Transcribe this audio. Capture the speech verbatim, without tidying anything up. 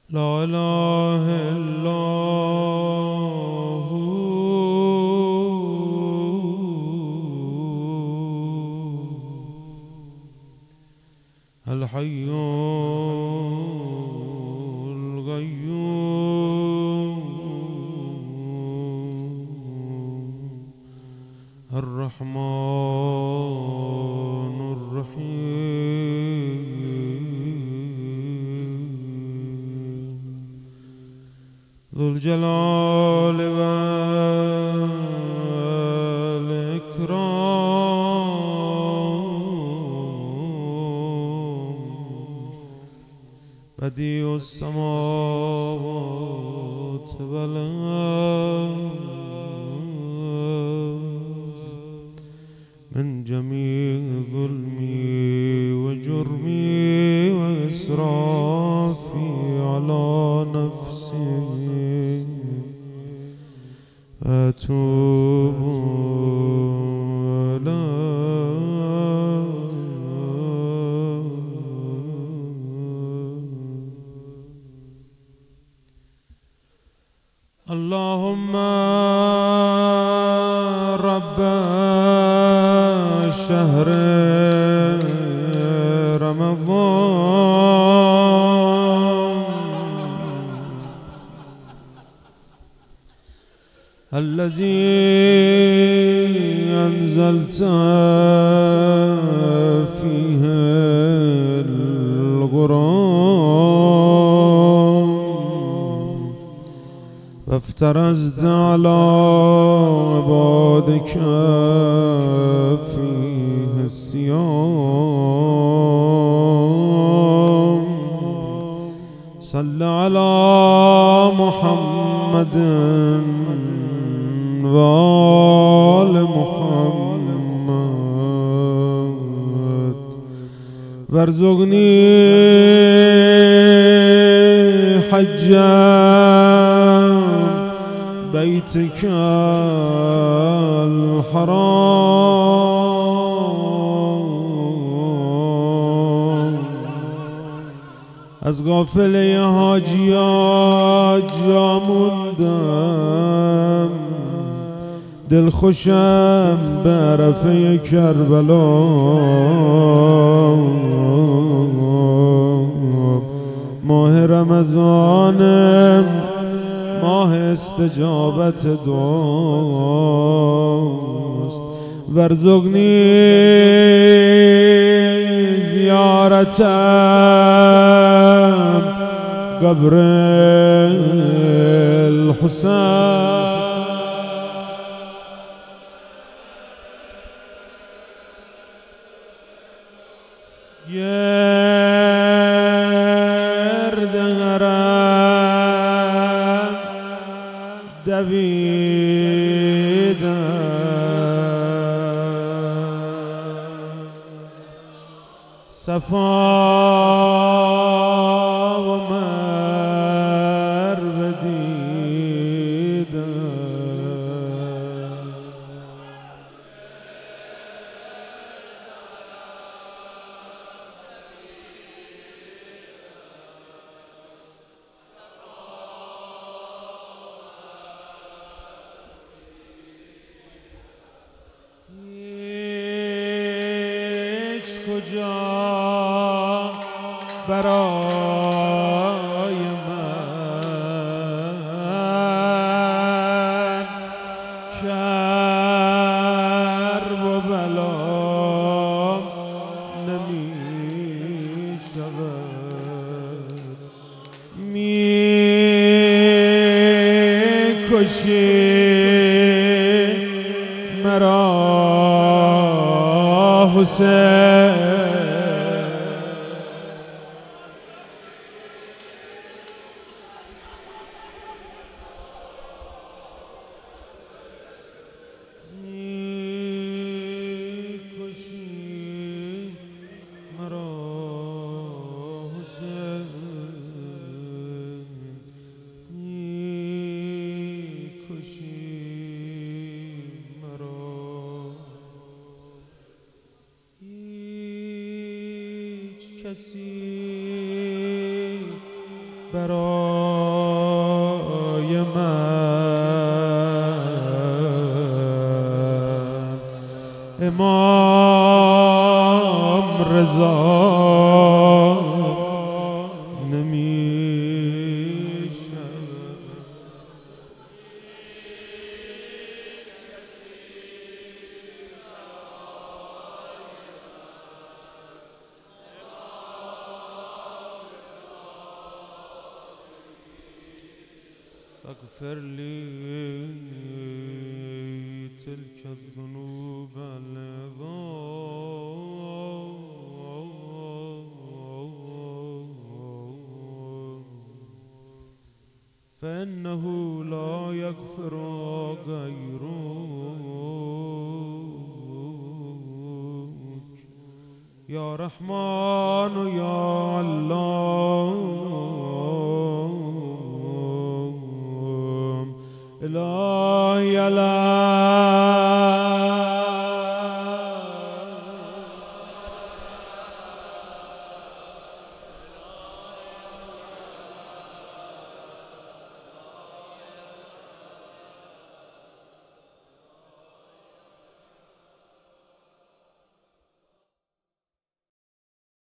لا إله إلا هو الحي القيوم الرحمن الرحيم ذو الجلال والإكرام بديع السماوات والأرض من جميع ظلمي وجرمي وإسرافي على نفسي أتوب إليك اللهم رب شهر رمضان الذي أنزلت فيه القرآن وافترزت على عبادك فيه الصيام صل على محمد وآل محمد وارزقني حجا بيتك الحرام از غافل حاجیات جا موندم دل خوشم به عرفه کربلا ماه رمضانم ماه استجابت دوست وارزقنی زیارتم قبر الحسین گرد حرم دویدم صفا و مروه دیدم هیچ کجا برای من کرب و بلا نمی شود می کشی مرا حسین کسی برای من امام رضا اغفر لي تلك الذنوب العظام فإنه لا يغفر غيرك يا رحمن يا الله